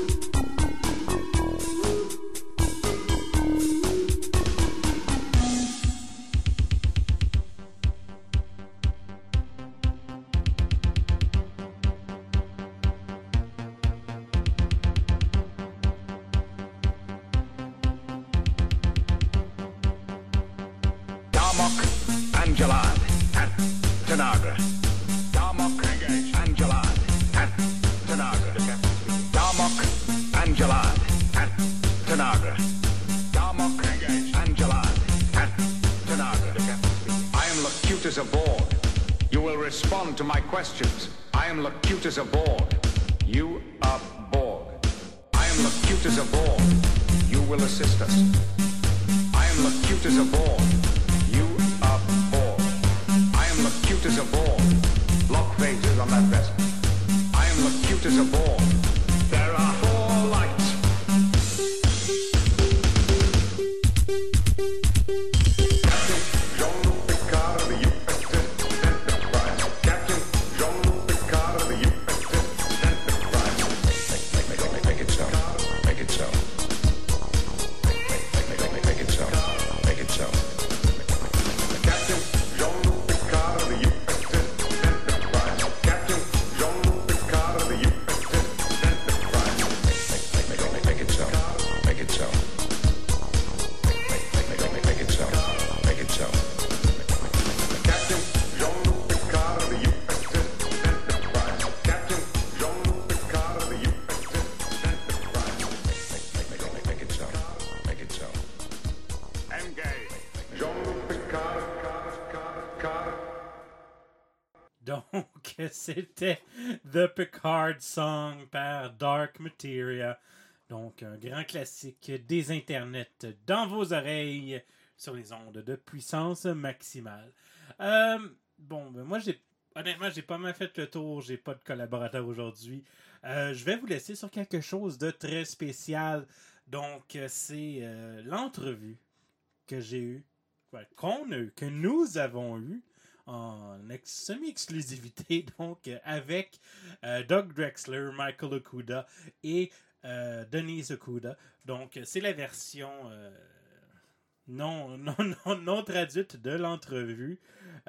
Darmok, Angelad, at Tanagra. Darmok, Angelad, at Tanagra. Darmok, Angelad, at Tanagra. Darmok, Angelad, at Tanagra. I am Locutus of Borg. You will respond to my questions. I am Locutus of Borg. You are Borg. I am Locutus of Borg. You will assist us. I am Locutus of Borg. You are Borg. I am Locutus of Borg. Lock phases on that vessel. I am Locutus of Borg. There are 4 lights. Captain Jean-Luc Picard of the USS Enterprise. Captain Jean-Luc Picard of the USS Enterprise. Make it so. Make it so. Make it so. Make it so. Captain Jean-Luc Picard of the USS Donc, c'était The Picard Song par Dark Materia. Donc, un grand classique des internets dans vos oreilles sur les ondes de puissance maximale. Moi, honnêtement, j'ai pas mal fait le tour. J'ai pas de collaborateur aujourd'hui. Je vais vous laisser sur quelque chose de très spécial. Donc, c'est l'entrevue que j'ai eue, qu'on a eu, que nous avons eue en semi-exclusivité, donc avec Doug Drexler, Michael Okuda et Denise Okuda. Donc, c'est la version non traduite de l'entrevue.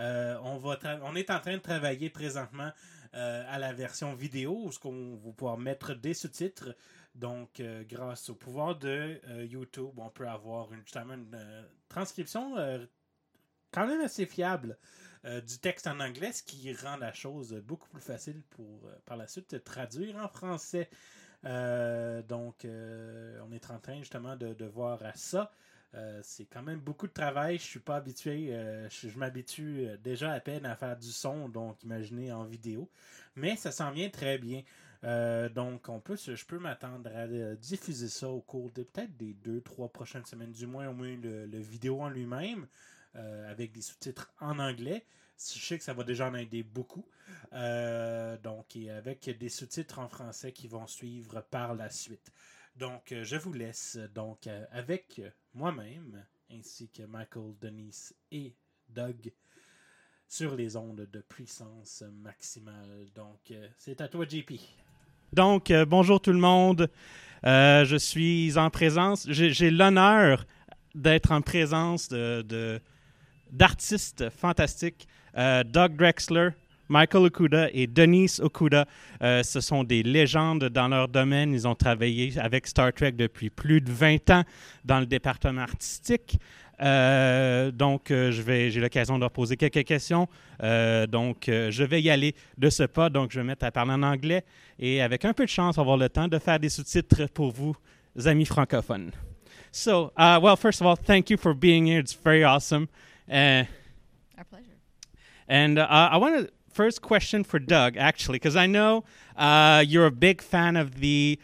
On est en train de travailler présentement à la version vidéo où on va pouvoir mettre des sous-titres. Donc, grâce au pouvoir de YouTube, on peut avoir justement une transcription quand même assez fiable du texte en anglais, ce qui rend la chose beaucoup plus facile pour, par la suite, traduire en français. Donc, on est en train justement de voir à ça. C'est quand même beaucoup de travail. Je suis pas habitué. Je m'habitue déjà à peine à faire du son, donc imaginez en vidéo. Mais ça s'en vient très bien. Donc, je peux m'attendre à diffuser ça au cours de peut-être des 2-3 prochaines semaines, du moins au moins le vidéo en lui-même, avec des sous-titres en anglais. Je sais que ça va déjà en aider beaucoup. Donc, et avec des sous-titres en français qui vont suivre par la suite. Donc, je vous laisse donc avec moi-même, ainsi que Michael, Denise et Doug, sur les ondes de puissance maximale. Donc, c'est à toi, JP. Donc, bonjour tout le monde. Je suis en présence, j'ai l'honneur d'être en présence d'artistes fantastiques. Doug Drexler, Michael Okuda et Denise Okuda, ce sont des légendes dans leur domaine. Ils ont travaillé avec Star Trek depuis plus de 20 ans dans le département artistique. Donc, j'ai l'occasion de leur poser quelques questions. Je vais y aller de ce pas. Donc, je vais me mettre à parler en anglais. Et avec un peu de chance, on va avoir le temps de faire des sous-titres pour vous, amis francophones. So, first of all, thank you for being here. It's very awesome. Our pleasure. And I want to first question for Doug, actually, because I know you're a big fan of the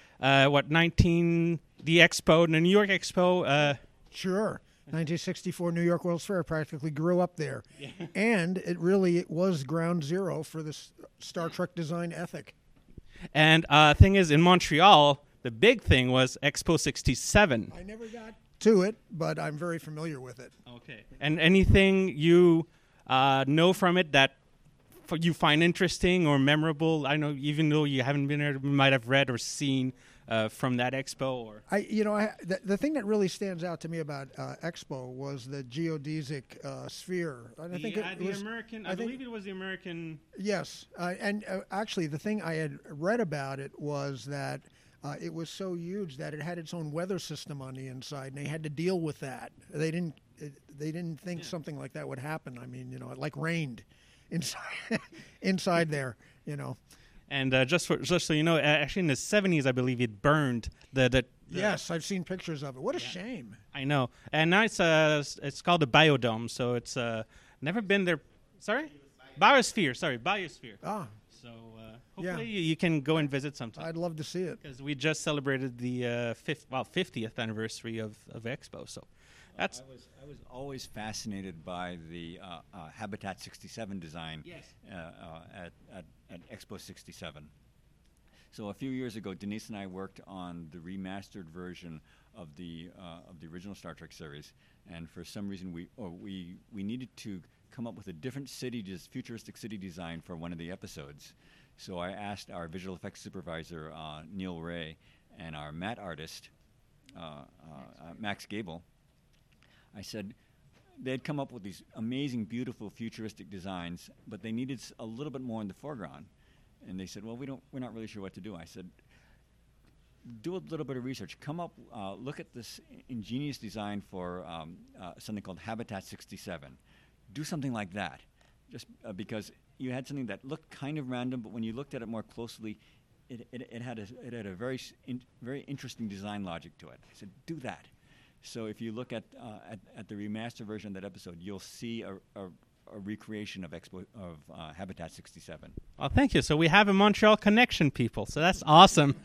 the Expo, the New York Expo. Sure. 1964 New York World's Fair. Practically grew up there. Yeah. And it was ground zero for the Star Trek design ethic. And thing is, in Montreal, the big thing was Expo 67. I never got to it, but I'm very familiar with it. Okay. And anything you know from it that you find interesting or memorable? I know, even though you haven't been there, you might have read or seen from that expo. Or the thing that really stands out to me about Expo was the geodesic sphere. And I believe it was the American. Yes, and actually, the thing I had read about it was that it was so huge that it had its own weather system on the inside, and they had to deal with that. They didn't think something like that would happen. I mean, it like rained inside there, And just so you know, actually in the 70s, I believe it burned the Yes, I've seen pictures of it. What a shame. I know. And now it's called the Biodome, so it's never been there. Sorry? Biosphere. Ah. So hopefully you can go and visit sometime. I'd love to see it. Because we just celebrated the 50th anniversary of Expo, so that's... I was always fascinated by the Habitat 67 design at Expo 67. So a few years ago, Denise and I worked on the remastered version of the original Star Trek series, and for some reason we needed to come up with a different futuristic city design for one of the episodes. So I asked our visual effects supervisor Neil Ray and our matte artist Max Gable. I said they had come up with these amazing, beautiful, futuristic designs, but they needed a little bit more in the foreground. And they said, "Well, we're not really sure what to do." I said, "Do a little bit of research. Come up, look at this ingenious design for something called Habitat 67. Do something like that, just because you had something that looked kind of random, but when you looked at it more closely, it had a very interesting design logic to it." I said, "Do that." So if you look at the remaster version of that episode, you'll see a recreation of Habitat 67. Well, thank you. So we have a Montreal connection, people. So that's awesome.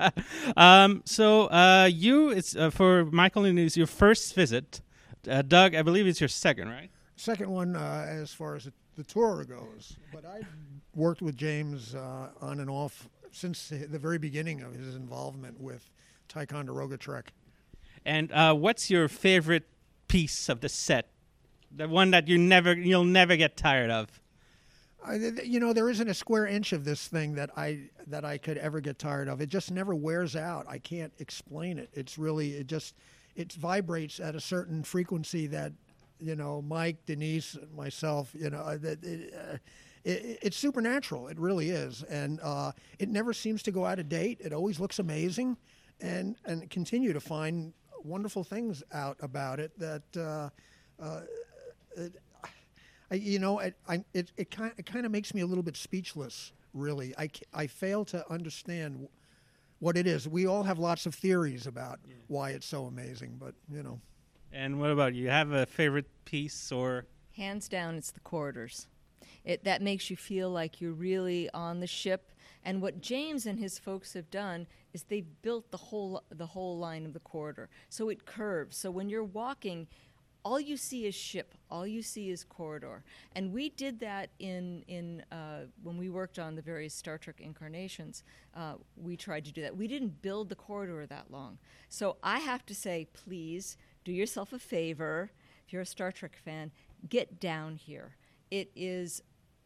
For Michael and it's your first visit. Doug, I believe it's your second, right? Second one as far as the tour goes. But I worked with James on and off since the very beginning of his involvement with Ticonderoga Trek. And what's your favorite piece of the set? The one that you'll never get tired of? There isn't a square inch of this thing that I could ever get tired of. It just never wears out. I can't explain it. It's really it vibrates at a certain frequency that Mike, Denise, myself, it's supernatural. It really is, and it never seems to go out of date. It always looks amazing, and continue to find wonderful things out about it that. It kind of makes me a little bit speechless, really. I fail to understand what it is. We all have lots of theories about why it's so amazing, but And what about you? You have a favorite piece or? Hands down, it's the corridors. That makes you feel like you're really on the ship. And what James and his folks have done is they've built the whole line of the corridor, so it curves. So when you're walking, all you see is ship. All you see is corridor. And we did that in when we worked on the various Star Trek incarnations. We tried to do that. We didn't build the corridor that long. So I have to say, please do yourself a favor. If you're a Star Trek fan, get down here. It is.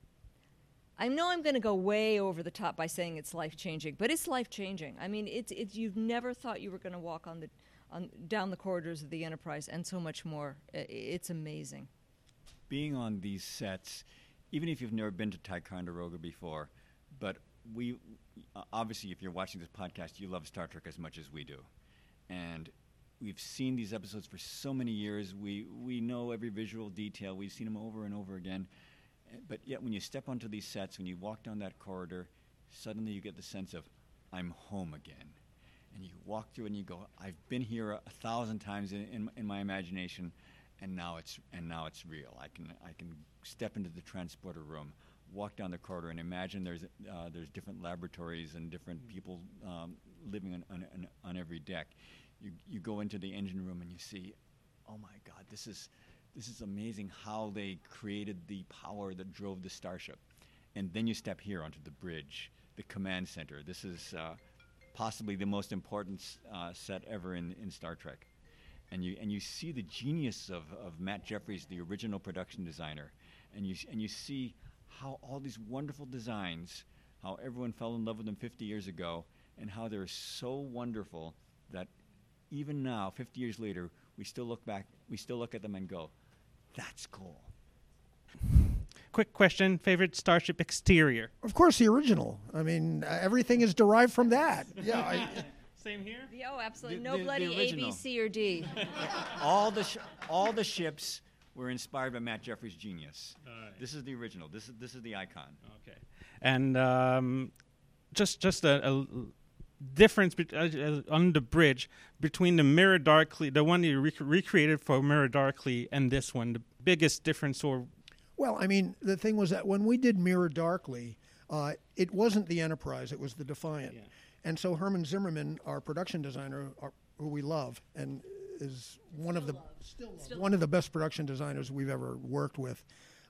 I know I'm going to go way over the top by saying it's life-changing, but it's life-changing. I mean, it's you've never thought you were going to walk down the corridors of the Enterprise and so much more. It's amazing. Being on these sets, even if you've never been to Ticonderoga before, but we obviously, if you're watching this podcast, you love Star Trek as much as we do, and we've seen these episodes for so many years. We know every visual detail. We've seen them over and over again. But yet when you step onto these sets, when you walk down that corridor, suddenly you get the sense of, I'm home again. And you walk through and you go, I've been here 1,000 times in my imagination, and now it's real. I can step into the transporter room, walk down the corridor, and imagine there's different laboratories and different people living on every deck. You go into the engine room and you see, oh my God, this is amazing how they created the power that drove the starship. And then you step here onto the bridge, the command center. This is possibly the most important set ever in Star Trek. And you see the genius of Matt Jeffries, the original production designer. And you see how all these wonderful designs, how everyone fell in love with them 50 years ago, and how they're so wonderful that even now, 50 years later, we still look at them and go, that's cool. Quick question, favorite starship exterior? Of course, the original. I mean, everything is derived from that. Yeah. Same here? Oh, absolutely. No bloody A, B, C, or D. All the ships were inspired by Matt Jeffries' genius. Right. This is the original. This is the icon. Okay. And just a difference on the bridge between the Mirror Darkly, the one you recreated for Mirror Darkly, and this one, the biggest difference or... Well, I mean, the thing was that when we did Mirror Darkly, it wasn't the Enterprise, it was the Defiant. Yeah. And so Herman Zimmerman, our production designer, who we love, and is one of the best production designers we've ever worked with,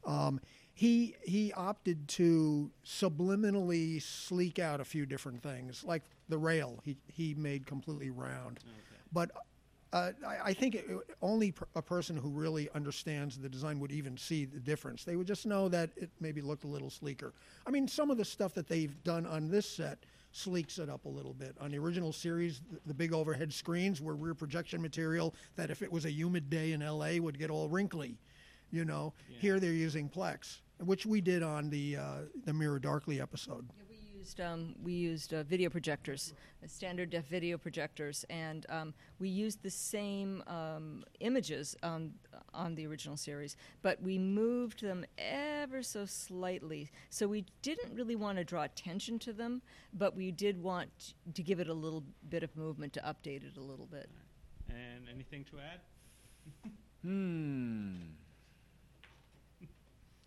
he opted to subliminally sleek out a few different things, like the rail he made completely round. Okay. But I think only a person who really understands the design would even see the difference. They would just know that it maybe looked a little sleeker. I mean, some of the stuff that they've done on this set sleeks it up a little bit. On the original series, the big overhead screens were rear projection material that if it was a humid day in L.A. would get all wrinkly. You know, yeah. Here they're using Plex, which we did on the Mirror Darkly episode. Yeah, we used video projectors, standard def video projectors, and we used the same images on the original series, but we moved them ever so slightly. So we didn't really want to draw attention to them, but we did want to give it a little bit of movement to update it a little bit. And anything to add?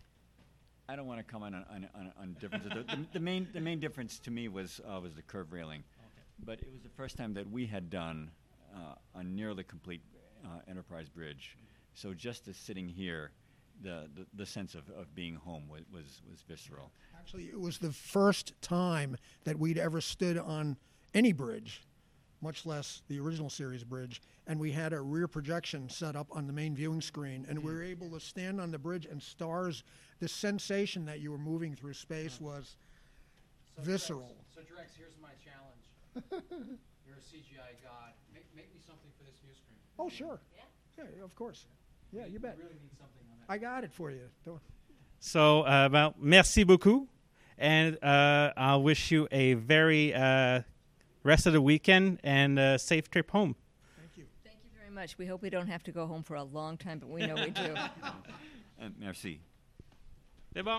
I don't want to comment on differences. The main difference to me was the curved railing, but it was the first time that we had done a nearly complete Enterprise bridge. So just as sitting here, the sense of being home was visceral. Actually, it was the first time that we'd ever stood on any bridge, much less the original series bridge, and we had a rear projection set up on the main viewing screen, and we were able to stand on the bridge, and stars, the sensation that you were moving through space was visceral. So Drex, here's my challenge. You're a CGI god. Make me something for this view screen. Oh, sure. Yeah, of course. Yeah, you bet. You really need something on that. I got it for you. So, merci beaucoup, and I'll wish you a very rest of the weekend and a safe trip home. Thank you. Thank you very much. We hope we don't have to go home for a long time, but we know we do. Merci. C'est bon.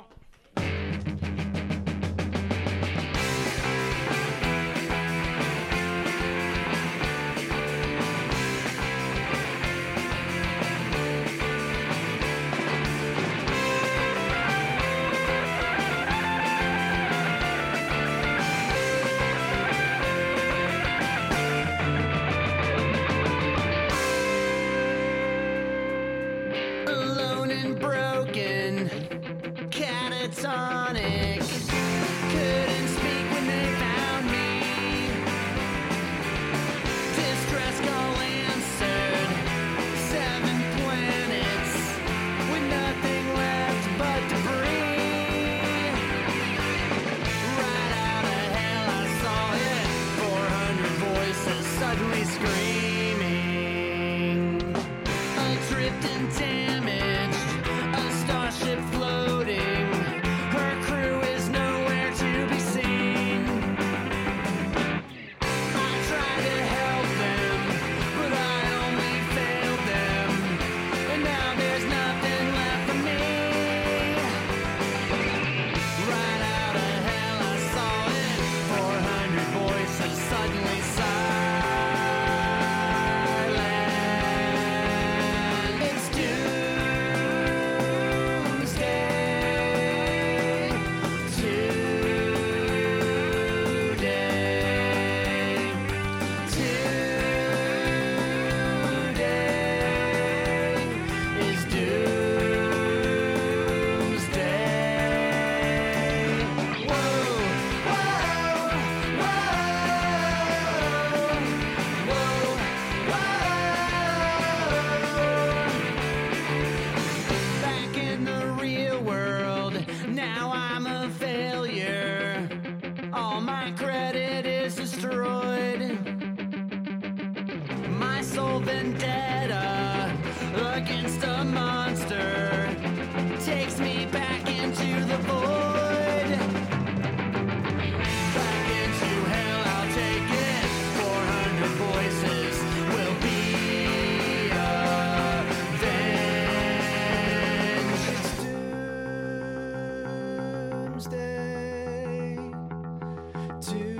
Alone and broken, catatonic. Couldn't speak when they found me. Distress call answered. 7 planets with nothing left but debris. Right out of hell, I saw it. 400 voices suddenly screaming. Adrift and damaged, a starship floating. Her crew is nowhere to be seen. I tried to help them, but I only failed them. And now there's nothing left for me. Right out of hell, I saw it. 400 voices suddenly silent. It's doomsday today is doomsday. Whoa, back in the real world, now I'm a failure. All my credit is destroyed. My soul vendetta against a monster takes me back into the void. Back into hell, I'll take it. 400 voices will be avenged. It's doomsday.